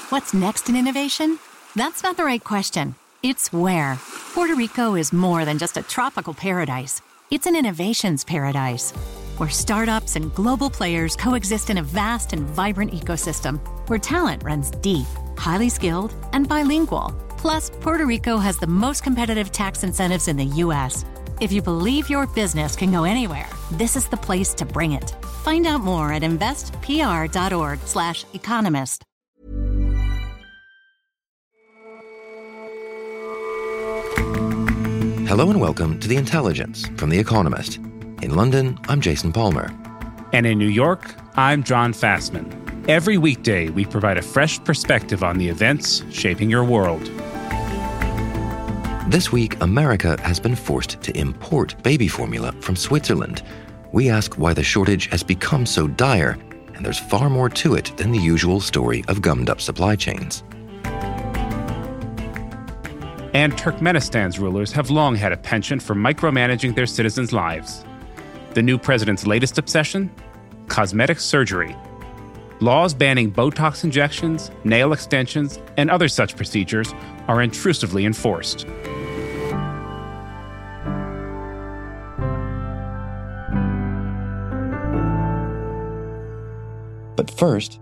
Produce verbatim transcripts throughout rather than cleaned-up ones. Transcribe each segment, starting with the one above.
What's next in innovation? That's not the right question. It's where. Puerto Rico is more than just a tropical paradise. It's an innovations paradise, where startups and global players coexist in a vast and vibrant ecosystem, where talent runs deep, highly skilled, and bilingual. Plus, Puerto Rico has the most competitive tax incentives in the U S. If you believe your business can go anywhere, this is the place to bring it. Find out more at investpr.org slash economist. Hello and welcome to The Intelligence from The Economist. In London, I'm Jason Palmer. And in New York, I'm John Fassman. Every weekday, we provide a fresh perspective on the events shaping your world. This week, America has been forced to import baby formula from Switzerland. We ask why the shortage has become so dire, and there's far more to it than the usual story of gummed-up supply chains. And Turkmenistan's rulers have long had a penchant for micromanaging their citizens' lives. The new president's latest obsession? Cosmetic surgery. Laws banning Botox injections, nail extensions, and other such procedures are intrusively enforced. But first,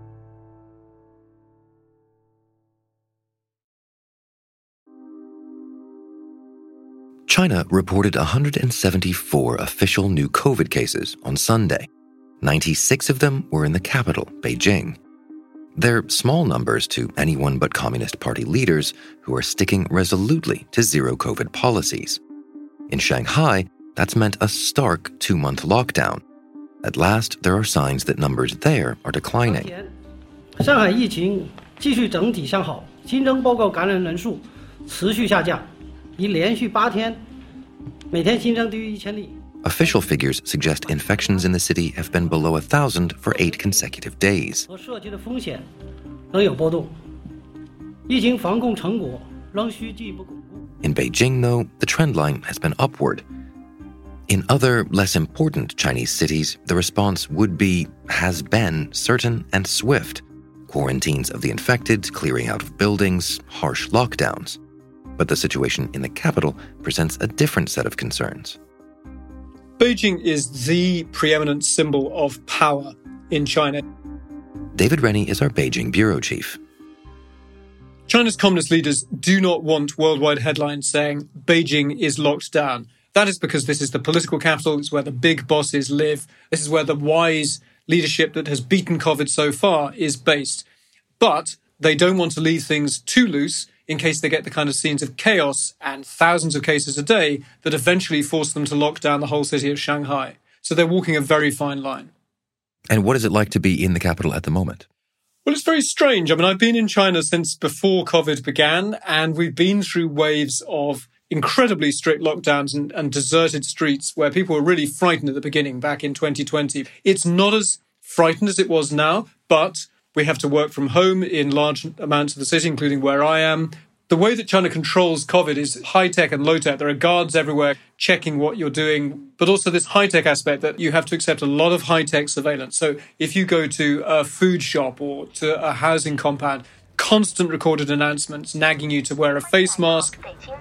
China reported one hundred seventy-four official new COVID cases on Sunday. ninety-six of them were in the capital, Beijing. They're small numbers to anyone but Communist Party leaders who are sticking resolutely to zero COVID policies. In Shanghai, that's meant a stark two-month lockdown. At last, there are signs that numbers there are declining. 上海疫情继续整体向好，新增报告感染人数持续下降，已连续八天每天新增低于一千例。 Official figures suggest infections in the city have been below one thousand for eight consecutive days. 和涉及的风险仍有波动，疫情防控成果仍需进一步巩固。 In Beijing, though, the trend line has been upward. In other, less important Chinese cities, the response would be, has been, certain and swift. Quarantines of the infected, clearing out of buildings, harsh lockdowns. But the situation in the capital presents a different set of concerns. Beijing is the preeminent symbol of power in China. David Rennie is our Beijing bureau chief. China's communist leaders do not want worldwide headlines saying Beijing is locked down. That is because this is the political capital, it's where the big bosses live, this is where the wise leadership that has beaten COVID so far is based. But they don't want to leave things too loose in case they get the kind of scenes of chaos and thousands of cases a day that eventually force them to lock down the whole city of Shanghai. So they're walking a very fine line. And what is it like to be in the capital at the moment? Well, it's very strange. I mean, I've been in China since before COVID began, and we've been through waves of incredibly strict lockdowns and, and deserted streets where people were really frightened at the beginning back in twenty twenty. It's not as frightened as it was now, but we have to work from home in large amounts of the city, including where I am. The way that China controls COVID is high-tech and low-tech. There are guards everywhere checking what you're doing, but also this high-tech aspect that you have to accept a lot of high-tech surveillance. So if you go to a food shop or to a housing compound, constant recorded announcements nagging you to wear a face mask,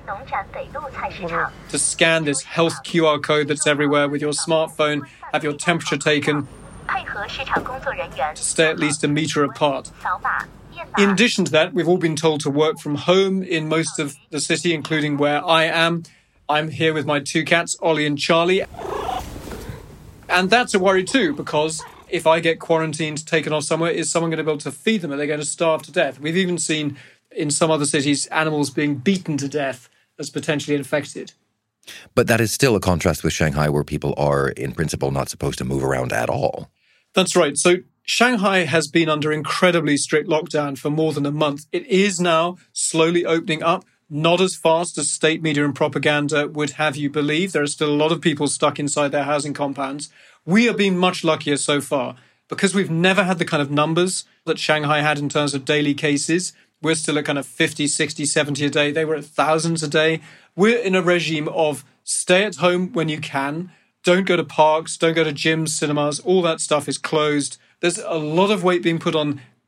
to scan this health Q R code that's everywhere with your smartphone, have your temperature taken, to stay at least a meter apart. In addition to that, we've all been told to work from home in most of the city, including where I am. I'm here with my two cats, Ollie and Charlie. And that's a worry too, because if I get quarantined, taken off somewhere, is someone going to be able to feed them? Are they going to starve to death? We've even seen in some other cities animals being beaten to death as potentially infected. But that is still a contrast with Shanghai, where people are, in principle, not supposed to move around at all. That's right. So Shanghai has been under incredibly strict lockdown for more than a month. It is now slowly opening up, not as fast as state media and propaganda would have you believe. There are still a lot of people stuck inside their housing compounds. We are being much luckier so far because we've never had the kind of numbers that Shanghai had in terms of daily cases. We're still at kind of fifty, sixty, seventy a day. They were at thousands a day. We're in a regime of stay at home when you can. Don't go to parks, don't go to gyms, cinemas. All that stuff is closed. There's a lot of weight being put on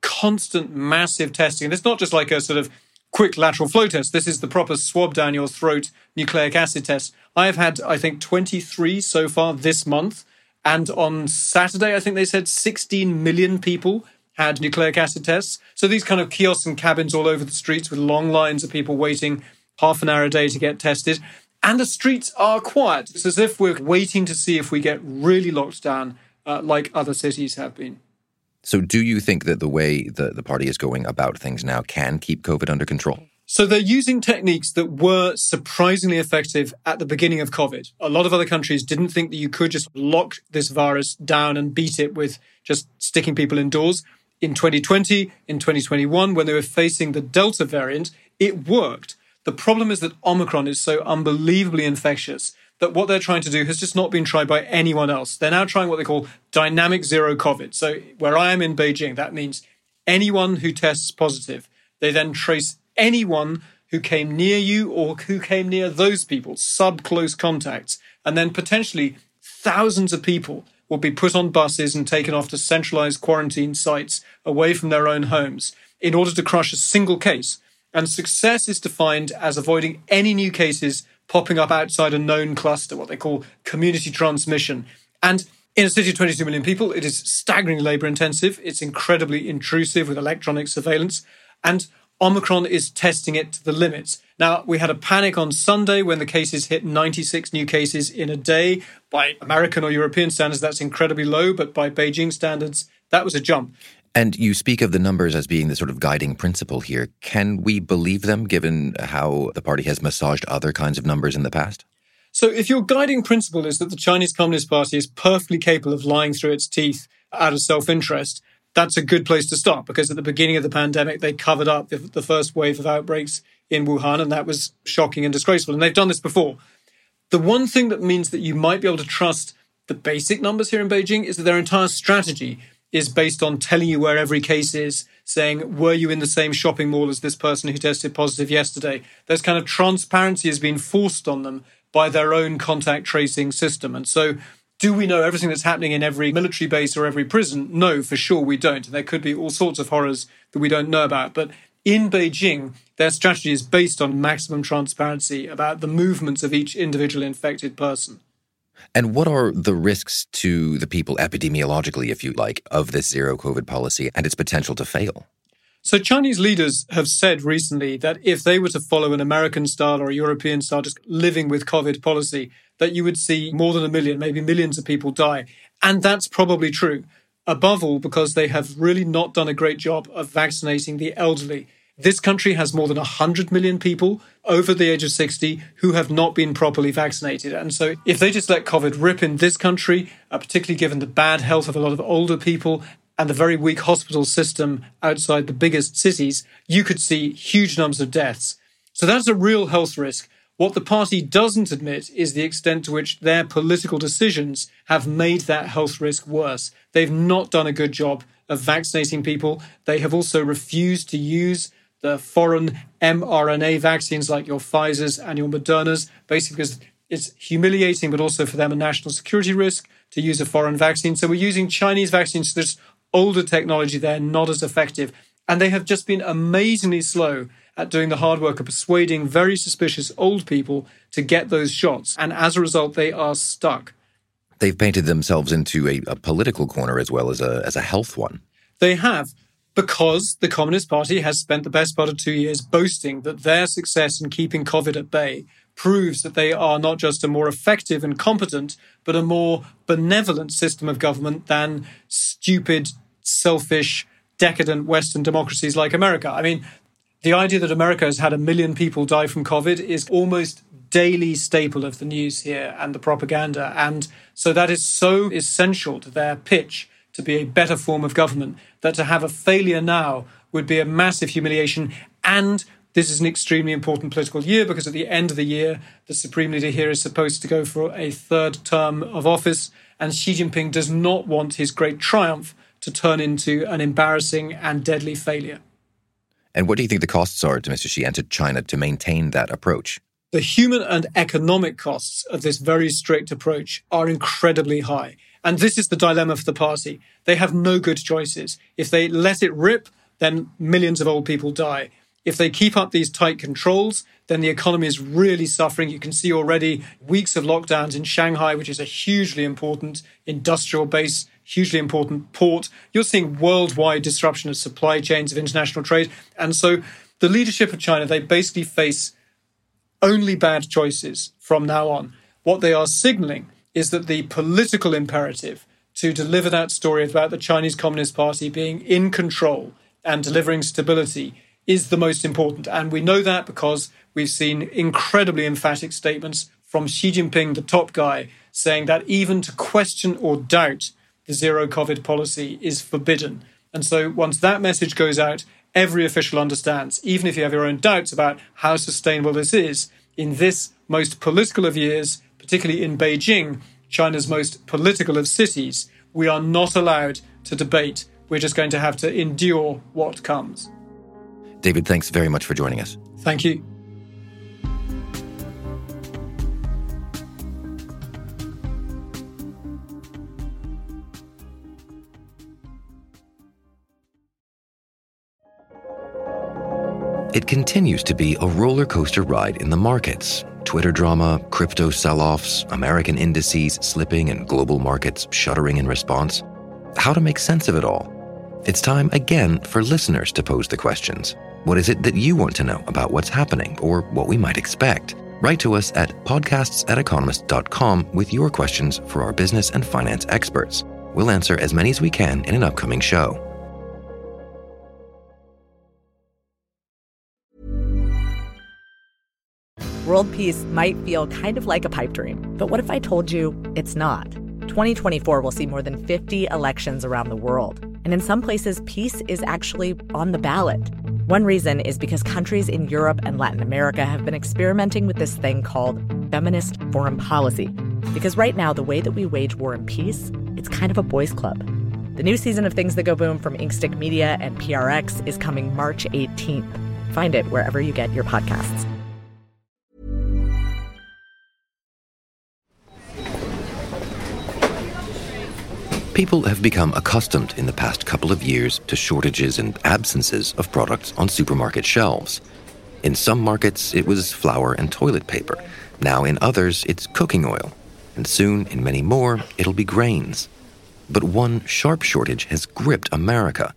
constant massive testing. And it's not just like a sort of quick lateral flow test. This is the proper swab down your throat nucleic acid test. I have had, I think, twenty-three so far this month. And on Saturday, I think they said sixteen million people had nucleic acid tests. So these kind of kiosks and cabins all over the streets with long lines of people waiting half an hour a day to get tested. And the streets are quiet. It's as if we're waiting to see if we get really locked down uh, like other cities have been. So do you think that the way the, the party is going about things now can keep COVID under control? So they're using techniques that were surprisingly effective at the beginning of COVID. A lot of other countries didn't think that you could just lock this virus down and beat it with just sticking people indoors. In twenty twenty, in twenty twenty-one, when they were facing the Delta variant, it worked. The problem is that Omicron is so unbelievably infectious that what they're trying to do has just not been tried by anyone else. They're now trying what they call dynamic zero COVID. So where I am in Beijing, that means anyone who tests positive, they then trace anyone who came near you or who came near those people, sub-close contacts, and then potentially thousands of people will be put on buses and taken off to centralized quarantine sites away from their own homes in order to crush a single case. And success is defined as avoiding any new cases popping up outside a known cluster, what they call community transmission. And in a city of twenty-two million people, it is staggeringly labor intensive. It's incredibly intrusive with electronic surveillance. And Omicron is testing it to the limits. Now, we had a panic on Sunday when the cases hit ninety-six new cases in a day. By American or European standards, that's incredibly low, but by Beijing standards, that was a jump. And you speak of the numbers as being the sort of guiding principle here. Can we believe them, given how the party has massaged other kinds of numbers in the past? So if your guiding principle is that the Chinese Communist Party is perfectly capable of lying through its teeth out of self-interest, that's a good place to start, because at the beginning of the pandemic, they covered up the, the first wave of outbreaks in Wuhan, and that was shocking and disgraceful. And they've done this before. The one thing that means that you might be able to trust the basic numbers here in Beijing is that their entire strategy is based on telling you where every case is, saying, were you in the same shopping mall as this person who tested positive yesterday? There's kind of transparency has been forced on them by their own contact tracing system. And so do we know everything that's happening in every military base or every prison? No, for sure we don't. There could be all sorts of horrors that we don't know about. But in Beijing, their strategy is based on maximum transparency about the movements of each individual infected person. And what are the risks to the people epidemiologically, if you like, of this zero COVID policy and its potential to fail? So Chinese leaders have said recently that if they were to follow an American style or a European style, just living with COVID policy, that you would see more than a million, maybe millions of people die. And that's probably true, above all because they have really not done a great job of vaccinating the elderly. This country has more than one hundred million people over the age of sixty who have not been properly vaccinated. And so if they just let COVID rip in this country, uh, particularly given the bad health of a lot of older people and the very weak hospital system outside the biggest cities, you could see huge numbers of deaths. So that's a real health risk. What the party doesn't admit is the extent to which their political decisions have made that health risk worse. They've not done a good job of vaccinating people. They have also refused to use the foreign mRNA vaccines like your Pfizer's and your Moderna's, basically because it's humiliating, but also for them a national security risk to use a foreign vaccine. So we're using Chinese vaccines. There's older technology there, not as effective. And they have just been amazingly slow at doing the hard work of persuading very suspicious old people to get those shots. And as a result, they are stuck. They've painted themselves into a, a political corner as well as a, as a health one. They have. Because the Communist Party has spent the best part of two years boasting that their success in keeping COVID at bay proves that they are not just a more effective and competent, but a more benevolent system of government than stupid, selfish, decadent Western democracies like America. I mean, the idea that America has had a million people die from COVID is almost daily staple of the news here and the propaganda. And so that is so essential to their pitch to be a better form of government, that to have a failure now would be a massive humiliation. And this is an extremely important political year because at the end of the year, the Supreme Leader here is supposed to go for a third term of office. And Xi Jinping does not want his great triumph to turn into an embarrassing and deadly failure. And what do you think the costs are to Mister Xi and to China to maintain that approach? The human and economic costs of this very strict approach are incredibly high. And this is the dilemma for the party. They have no good choices. If they let it rip, then millions of old people die. If they keep up these tight controls, then the economy is really suffering. You can see already weeks of lockdowns in Shanghai, which is a hugely important industrial base, hugely important port. You're seeing worldwide disruption of supply chains, of international trade. And so the leadership of China, they basically face only bad choices from now on. What they are signaling is that the political imperative to deliver that story about the Chinese Communist Party being in control and delivering stability is the most important. And we know that because we've seen incredibly emphatic statements from Xi Jinping, the top guy, saying that even to question or doubt the zero COVID policy is forbidden. And so once that message goes out, every official understands, even if you have your own doubts about how sustainable this is, in this most political of years, particularly in Beijing, China's most political of cities, we are not allowed to debate. We're just going to have to endure what comes. David, thanks very much for joining us. Thank you. It continues to be a roller coaster ride in the markets. Twitter drama, crypto sell-offs, American indices slipping and global markets shuddering in response. How to make sense of it all? It's time again for listeners to pose the questions. What is it that you want to know about what's happening or what we might expect? Write to us at podcasts at economist dot com with your questions for our business and finance experts. We'll answer as many as we can in an upcoming show. World peace might feel kind of like a pipe dream, but what if I told you it's not? twenty twenty-four will see more than fifty elections around the world. And in some places, peace is actually on the ballot. One reason is because countries in Europe and Latin America have been experimenting with this thing called feminist foreign policy. Because right now, the way that we wage war and peace, it's kind of a boys' club. The new season of Things That Go Boom from Inkstick Media and P R X is coming March eighteenth. Find it wherever you get your podcasts. People have become accustomed in the past couple of years to shortages and absences of products on supermarket shelves. In some markets, it was flour and toilet paper. Now in others, it's cooking oil. And soon, in many more, it'll be grains. But one sharp shortage has gripped America.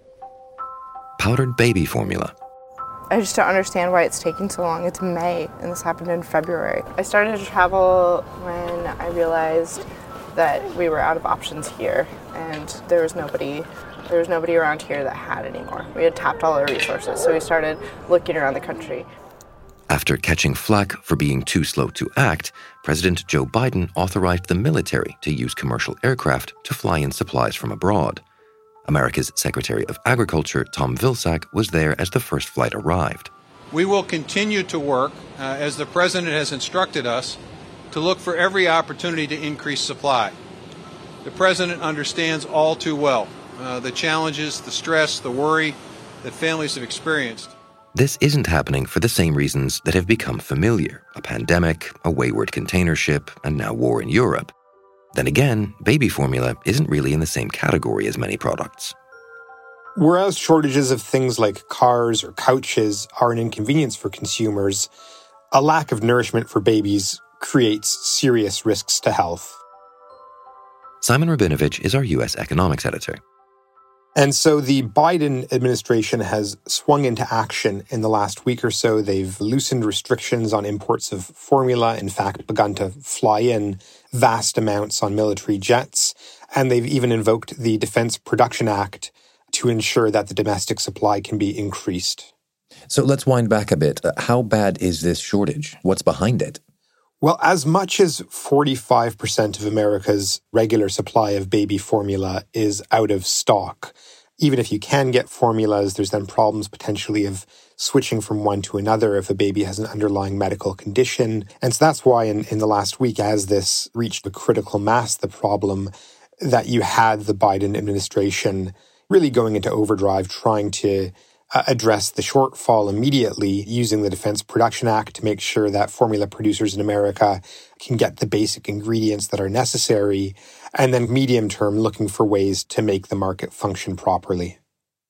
Powdered baby formula. I just don't understand why it's taking so long. It's May, and this happened in February. I started to travel when I realized that we were out of options here, and there was nobody there was nobody around here that had any more. We had tapped all our resources, so we started looking around the country. After catching flack for being too slow to act, President Joe Biden authorized the military to use commercial aircraft to fly in supplies from abroad. America's Secretary of Agriculture, Tom Vilsack, was there as the first flight arrived. We will continue to work, uh, as the President has instructed us, to look for every opportunity to increase supply. The President understands all too well uh, the challenges, the stress, the worry that families have experienced. This isn't happening for the same reasons that have become familiar: a pandemic, a wayward container ship, and now war in Europe. Then again, baby formula isn't really in the same category as many products. Whereas shortages of things like cars or couches are an inconvenience for consumers, a lack of nourishment for babies creates serious risks to health. Simon Rabinovich is our U S economics editor. And so the Biden administration has swung into action in the last week or so. They've loosened restrictions on imports of formula, in fact, begun to fly in vast amounts on military jets. And they've even invoked the Defense Production Act to ensure that the domestic supply can be increased. So let's wind back a bit. How bad is this shortage? What's behind it? Well, as much as forty-five percent of America's regular supply of baby formula is out of stock. Even if you can get formulas, there's then problems potentially of switching from one to another if a baby has an underlying medical condition. And so that's why in, in the last week, as this reached a critical mass, the problem, that you had the Biden administration really going into overdrive, trying to Uh, address the shortfall immediately using the Defense Production Act to make sure that formula producers in America can get the basic ingredients that are necessary, and then medium term looking for ways to make the market function properly.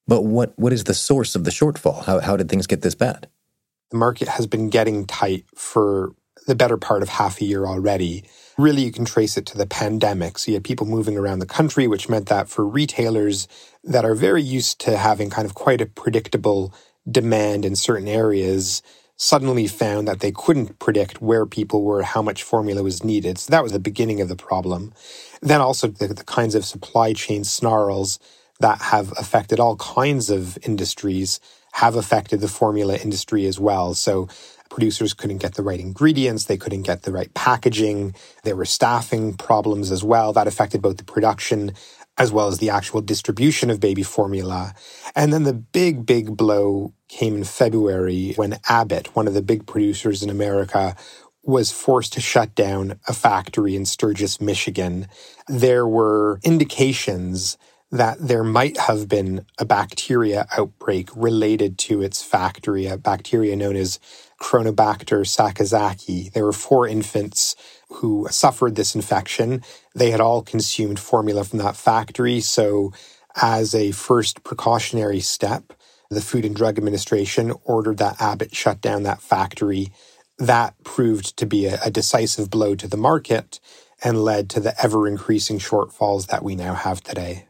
But what, what is the source of the shortfall? How, how did things get this bad? The market has been getting tight for the better part of half a year already. Really, you can trace it to the pandemic. So you had people moving around the country, which meant that for retailers that are very used to having kind of quite a predictable demand in certain areas, suddenly found that they couldn't predict where people were, how much formula was needed. So that was the beginning of the problem. Then also the, the kinds of supply chain snarls that have affected all kinds of industries have affected the formula industry as well. So producers couldn't get the right ingredients, they couldn't get the right packaging, there were staffing problems as well. That affected both the production as well as the actual distribution of baby formula. And then the big, big blow came in February when Abbott, one of the big producers in America, was forced to shut down a factory in Sturgis, Michigan. There were indications that there might have been a bacteria outbreak related to its factory, a bacteria known as Chronobacter sakazaki. There were four infants who suffered this infection. They had all consumed formula from that factory. So as a first precautionary step, the Food and Drug Administration ordered that Abbott shut down that factory. That proved to be a, a decisive blow to the market and led to the ever-increasing shortfalls that we now have today.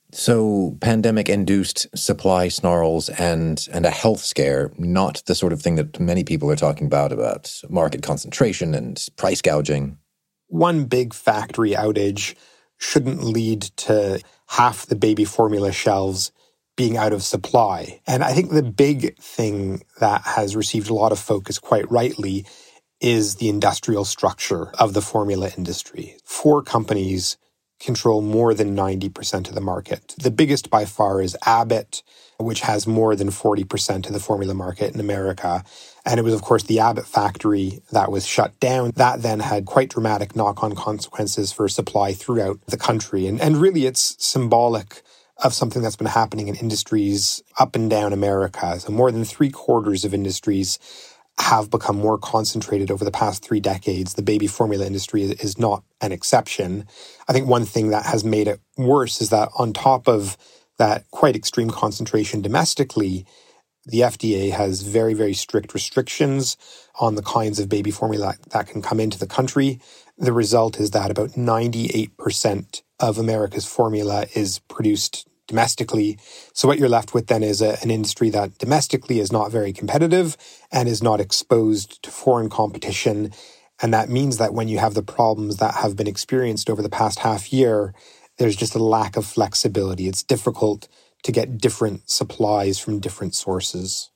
So pandemic-induced supply snarls and and a health scare, not the sort of thing that many people are talking about, about market concentration and price gouging. One big factory outage shouldn't lead to half the baby formula shelves being out of supply. And I think the big thing that has received a lot of focus quite rightly is the industrial structure of the formula industry. Four companies control more than ninety percent of the market. The biggest by far is Abbott, which has more than forty percent of the formula market in America. And it was, of course, the Abbott factory that was shut down. That then had quite dramatic knock-on consequences for supply throughout the country. And, and really, it's symbolic of something that's been happening in industries up and down America. So more than three quarters of industries have become more concentrated over the past three decades. The baby formula industry is not an exception. I think one thing that has made it worse is that on top of that quite extreme concentration domestically, the F D A has very, very strict restrictions on the kinds of baby formula that can come into the country. The result is that about ninety-eight percent of America's formula is produced domestically. So what you're left with then is a, an industry that domestically is not very competitive and is not exposed to foreign competition. And that means that when you have the problems that have been experienced over the past half year, there's just a lack of flexibility. It's difficult to get different supplies from different sources.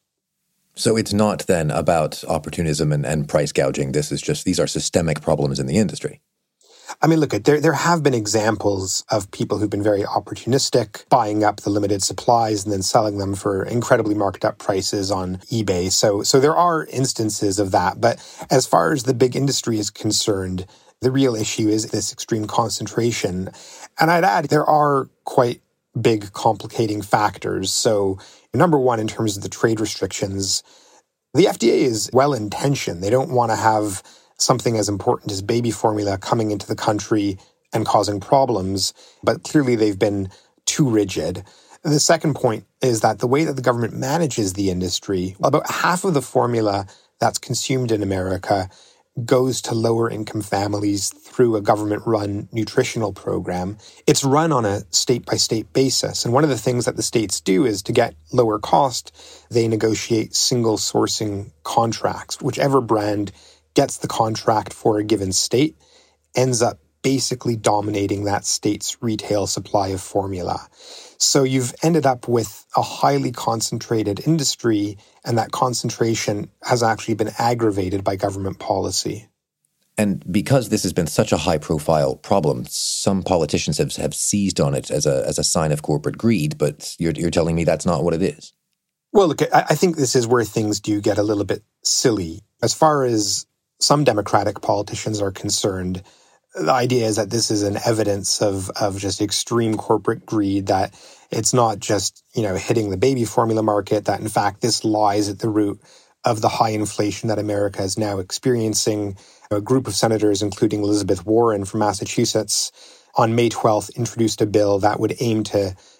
So it's not then about opportunism and, and price gouging. This is just, these are systemic problems in the industry. I mean, look, there there have been examples of people who've been very opportunistic, buying up the limited supplies and then selling them for incredibly marked up prices on eBay. So, so there are instances of that. But as far as the big industry is concerned, the real issue is this extreme concentration. And I'd add there are quite big complicating factors. So number one, in terms of the trade restrictions, the F D A is well-intentioned. They don't want to have something as important as baby formula coming into the country and causing problems, but clearly they've been too rigid. The second point is that the way that the government manages the industry, about half of the formula that's consumed in America goes to lower income families through a government-run nutritional program. It's run on a state-by-state basis. And one of the things that the states do is to get lower cost, they negotiate single sourcing contracts. Whichever brand gets the contract for a given state ends up basically dominating that state's retail supply of formula. So you've ended up with a highly concentrated industry, and that concentration has actually been aggravated by government policy. And because this has been such a high-profile problem, some politicians have, have seized on it as a as a sign of corporate greed, but you're, you're telling me that's not what it is. Well, look, I, I think this is where things do get a little bit silly. As far as some Democratic politicians are concerned, the idea is that this is an evidence of, of just extreme corporate greed, that it's not just, you know, hitting the baby formula market, that in fact this lies at the root of the high inflation that America is now experiencing. A group of senators, including Elizabeth Warren from Massachusetts, on May twelfth introduced a bill that would aim to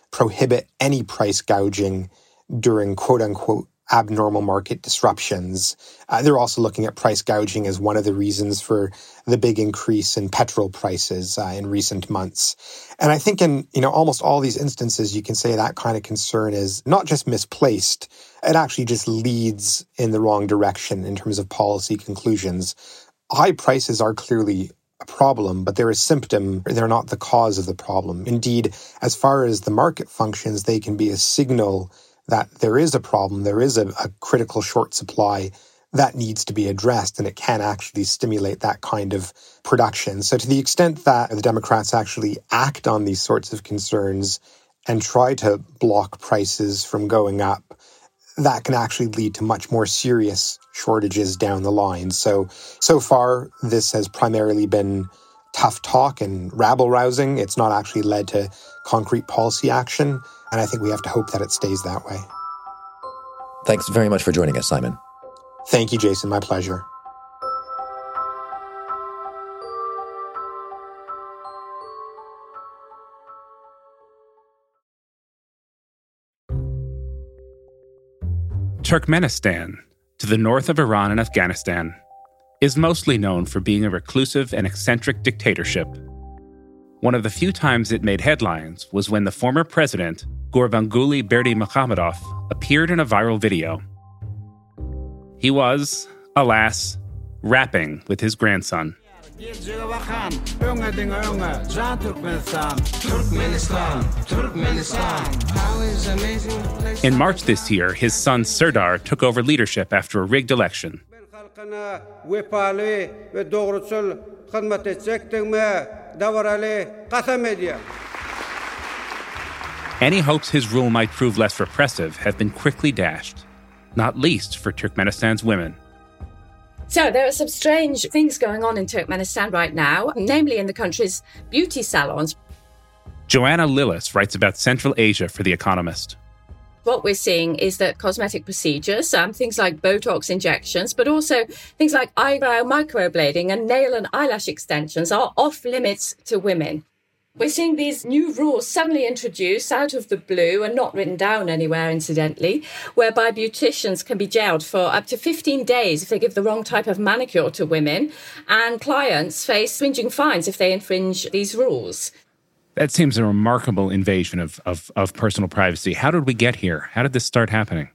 prohibit any price gouging during quote-unquote abnormal market disruptions. Uh, they're also looking at price gouging as one of the reasons for the big increase in petrol prices uh, in recent months. And I think in, you know, almost all these instances, you can say that kind of concern is not just misplaced, it actually just leads in the wrong direction in terms of policy conclusions. High prices are clearly a problem, but they're a symptom. They're not the cause of the problem. Indeed, as far as the market functions, they can be a signal that there is a problem, there is a, a critical short supply that needs to be addressed, and it can actually stimulate that kind of production. So to the extent that the Democrats actually act on these sorts of concerns and try to block prices from going up, that can actually lead to much more serious shortages down the line. So, so far, this has primarily been tough talk and rabble-rousing. It's not actually led to concrete policy action, and I think we have to hope that it stays that way. Thanks very much for joining us, Simon. Thank you, Jason. My pleasure. Turkmenistan, to the north of Iran and Afghanistan, is mostly known for being a reclusive and eccentric dictatorship. One of the few times it made headlines was when the former president, Gurbanguly Berdimuhamedov, appeared in a viral video. He was, alas, rapping with his grandson. In March this year, his son Serdar took over leadership after a rigged election. Any hopes his rule might prove less repressive have been quickly dashed, not least for Turkmenistan's women. So there are some strange things going on in Turkmenistan right now, namely in the country's beauty salons. Joanna Lillis writes about Central Asia for The Economist. What we're seeing is that cosmetic procedures, um, things like Botox injections, but also things like eyebrow microblading and nail and eyelash extensions are off limits to women. We're seeing these new rules suddenly introduced out of the blue and not written down anywhere, incidentally, whereby beauticians can be jailed for up to fifteen days if they give the wrong type of manicure to women, and clients face swinging fines if they infringe these rules. That seems a remarkable invasion of, of, of personal privacy. How did we get here? How did this start happening?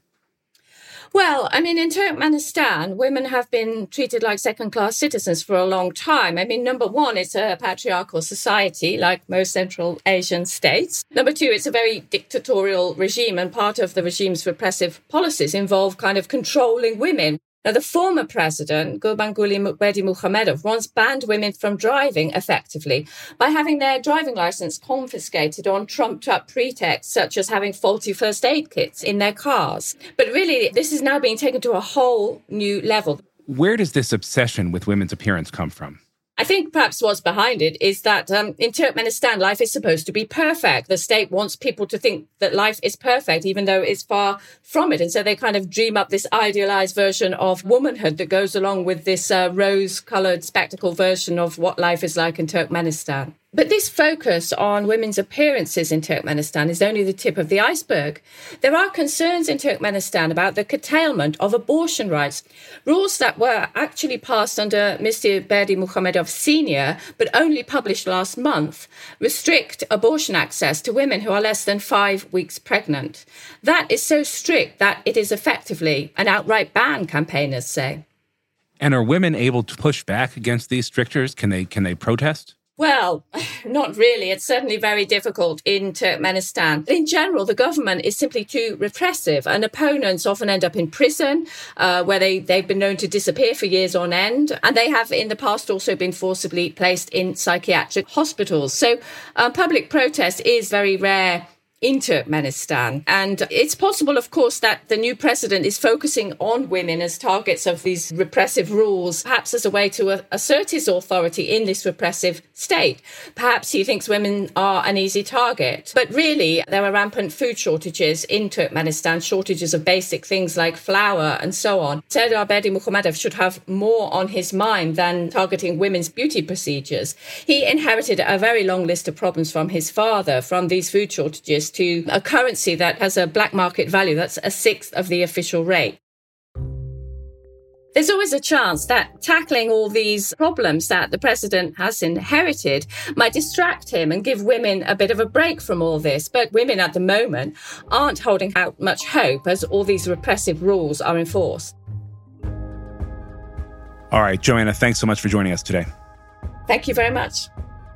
Well, I mean, in Turkmenistan, women have been treated like second-class citizens for a long time. I mean, number one, it's a patriarchal society, like most Central Asian states. Number two, it's a very dictatorial regime, and part of the regime's repressive policies involve kind of controlling women. Now, the former president, Gurbanguly Berdimuhamedov, once banned women from driving effectively by having their driving license confiscated on trumped-up pretexts, such as having faulty first aid kits in their cars. But really, this is now being taken to a whole new level. Where does this obsession with women's appearance come from? I think perhaps what's behind it is that um, in Turkmenistan, life is supposed to be perfect. The state wants people to think that life is perfect, even though it's far from it. And so they kind of dream up this idealized version of womanhood that goes along with this uh, rose-colored spectacle version of what life is like in Turkmenistan. But this focus on women's appearances in Turkmenistan is only the tip of the iceberg. There are concerns in Turkmenistan about the curtailment of abortion rights. Rules that were actually passed under Mister Berdimuhamedov Senior, but only published last month, restrict abortion access to women who are less than five weeks pregnant. That is so strict that it is effectively an outright ban, campaigners say. And are women able to push back against these strictures? Can they, can they protest? Well, not really. It's certainly very difficult in Turkmenistan. In general, the government is simply too repressive, and opponents often end up in prison, uh, where they, they've been known to disappear for years on end. And they have in the past also been forcibly placed in psychiatric hospitals. So uh, public protest is very rare in Turkmenistan. And it's possible, of course, that the new president is focusing on women as targets of these repressive rules, perhaps as a way to assert his authority in this repressive state. Perhaps he thinks women are an easy target. But really, there are rampant food shortages in Turkmenistan, shortages of basic things like flour and so on. Serdar Berdimuhamedov should have more on his mind than targeting women's beauty procedures. He inherited a very long list of problems from his father, from these food shortages to a currency that has a black market value that's a sixth of the official rate. There's always a chance that tackling all these problems that the president has inherited might distract him and give women a bit of a break from all this. But women at the moment aren't holding out much hope as all these repressive rules are enforced. All right, Joanna, thanks so much for joining us today. Thank you very much.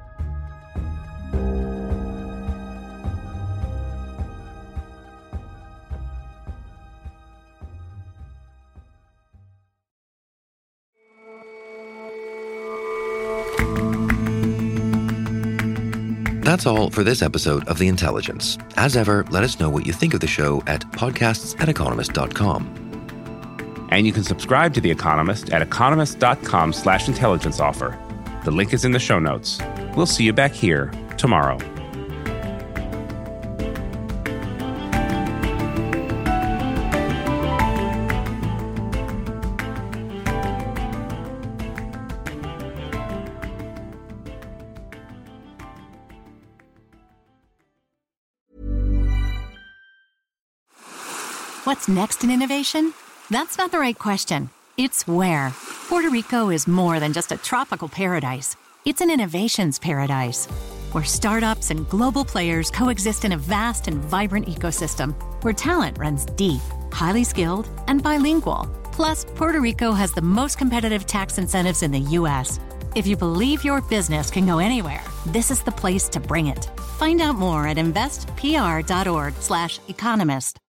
That's all for this episode of The Intelligence. As ever, let us know what you think of the show at podcasts at economist dot com. And you can subscribe to The Economist at economist.com slash intelligence offer. The link is in the show notes. We'll see you back here tomorrow. What's next in innovation? That's not the right question. It's where. Puerto Rico is more than just a tropical paradise. It's an innovations paradise, where startups and global players coexist in a vast and vibrant ecosystem, where talent runs deep, highly skilled, and bilingual. Plus, Puerto Rico has the most competitive tax incentives in the U S. If you believe your business can go anywhere, this is the place to bring it. Find out more at investpr.org slash economist.